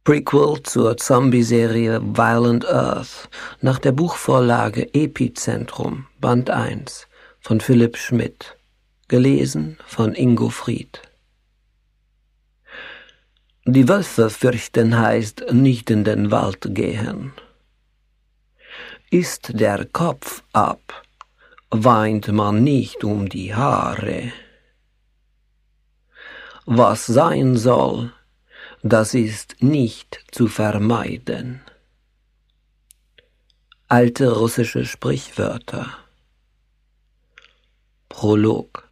Prequel zur Zombie-Serie Violent Earth nach der Buchvorlage Epizentrum, Band 1 von Philipp Schmidt, gelesen von Ingo Fried. Die Wölfe fürchten heißt nicht in den Wald gehen. Ist der Kopf ab, weint man nicht um die Haare. Was sein soll, das ist nicht zu vermeiden. Alte russische Sprichwörter. Prolog.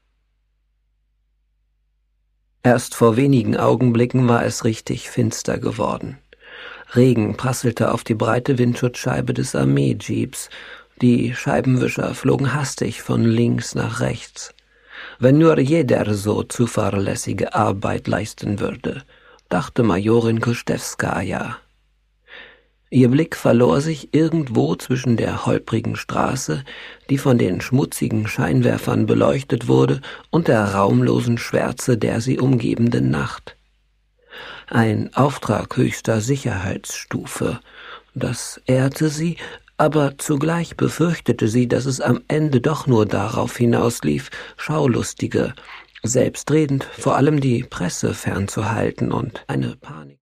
Erst vor wenigen Augenblicken war es richtig finster geworden. Regen prasselte auf die breite Windschutzscheibe des Armeejeeps. Die Scheibenwischer flogen hastig von links nach rechts. Wenn nur jeder so zuverlässige Arbeit leisten würde, dachte Majorin Kostewskaja. Ihr Blick verlor sich irgendwo zwischen der holprigen Straße, die von den schmutzigen Scheinwerfern beleuchtet wurde, und der raumlosen Schwärze der sie umgebenden Nacht. Ein Auftrag höchster Sicherheitsstufe, das ehrte sie, aber zugleich befürchtete sie, dass es am Ende doch nur darauf hinauslief, Schaulustige, selbstredend vor allem die Presse fernzuhalten und eine Panik